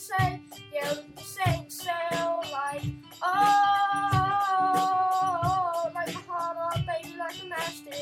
say, yeah, we'll be setting sail like, oh, like my heart, oh, baby, like a matchstick,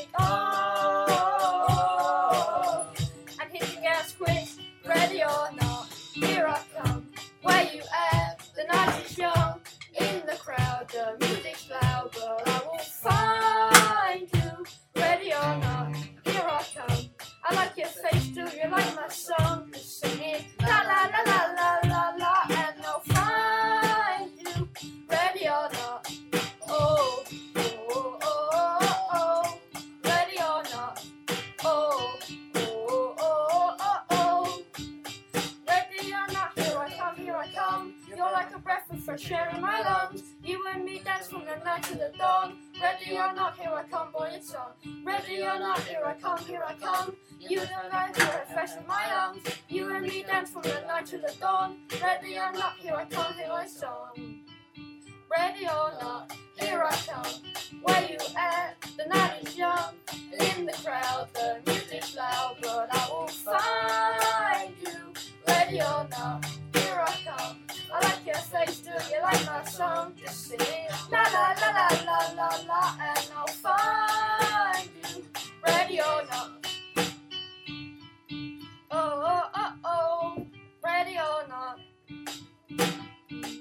oh, and hit the gas quick, ready or not, here I come, where you at, the night is young, in the crowd, the music's loud, but I will find you, ready or not, here I come, I like your face too, you like my song, just sing it, la la la la la la la, and I'll find you, ready or not, oh, oh, oh, oh, oh, ready or not, oh, oh, oh, oh, oh, ready or not, here I come, you're like a breath of fresh air in my lungs, you and me dance from the night to the dawn, ready or not, here I come, boy, it's on, ready or not, here I come, you and I, here I fresh in my lungs, you and me dance from the night to the dawn, ready or not, here I come, here I song, ready or not, here I come, where you at, the night is young, in the crowd, the music's loud, but I will find you, ready or not, here I come, I like your face too, you like my song, just sing.